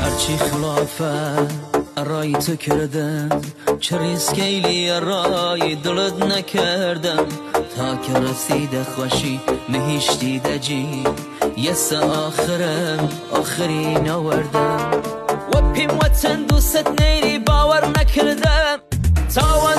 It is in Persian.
هرچی خلافه رای تو کردم، چه ریسکیلی رای دلت نکردم، تا که رسیده خوشی مهیشتی دجی یس آخرم آخری نوردم و پیم وطن دوست نیری باور نکردم تا